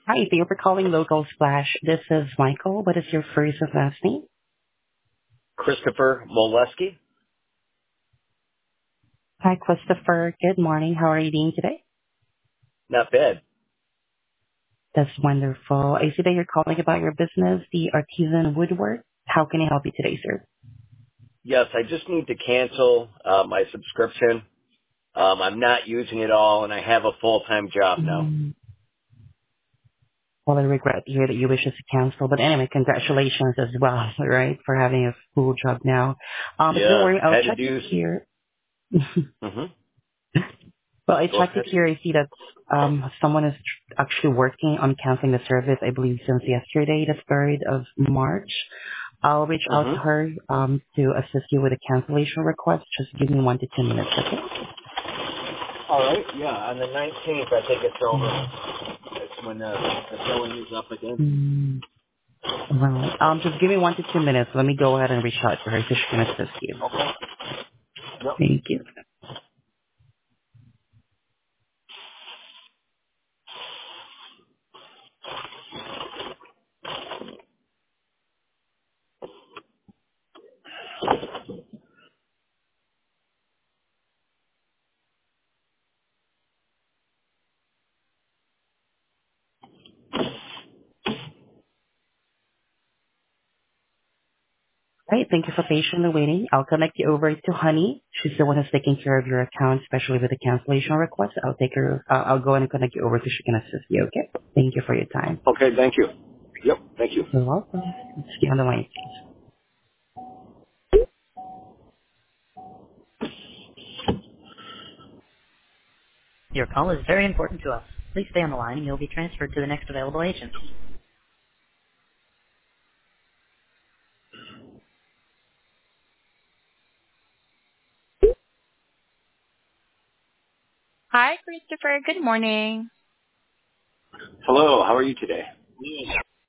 Hi, thank you for calling Local Splash. This is Michael. What is your first and last name? Christopher Molesky. Hi, Christopher. Good morning. How are you doing today? Not bad. That's wonderful. I see that you're calling about your business, the Artisan Woodwork. How can I help you today, sir? Yes, I just need to cancel my subscription. I'm not using it all, and I have a full-time job now. Mm, well, I regret to hear that you wish us to cancel, but anyway, congratulations as well, right, for having a full job now. But don't Yeah, worry, I'll had to check it do. here. hmm Well, I Go checked it ahead. here. I see that someone is actually working on canceling the service, I believe, since yesterday, the 3rd of March. I'll reach out hmm to her to assist you with a cancellation request. Just give me 1 to 2 minutes, okay? All right. Yeah, on the 19th, I think it's Mm. over. That's when the billing is up again. Mm. Right. Just give me 1 to 2 minutes. Let me go ahead and reach out to her so she can assist you. Okay. Yep. Thank you. All right. Thank you for patiently waiting. I'll connect you over to Honey. She's the one who's taking care of your account, especially with the cancellation request. I'll go and connect you over so she can assist you, okay? Thank you for your time. Okay. Thank you. Yep. Thank you. You're welcome. Stay on the line, please. Your call is very important to us. Please stay on the line and you'll be transferred to the next available agent. Hi, Christopher. Good morning. Hello. How are you today?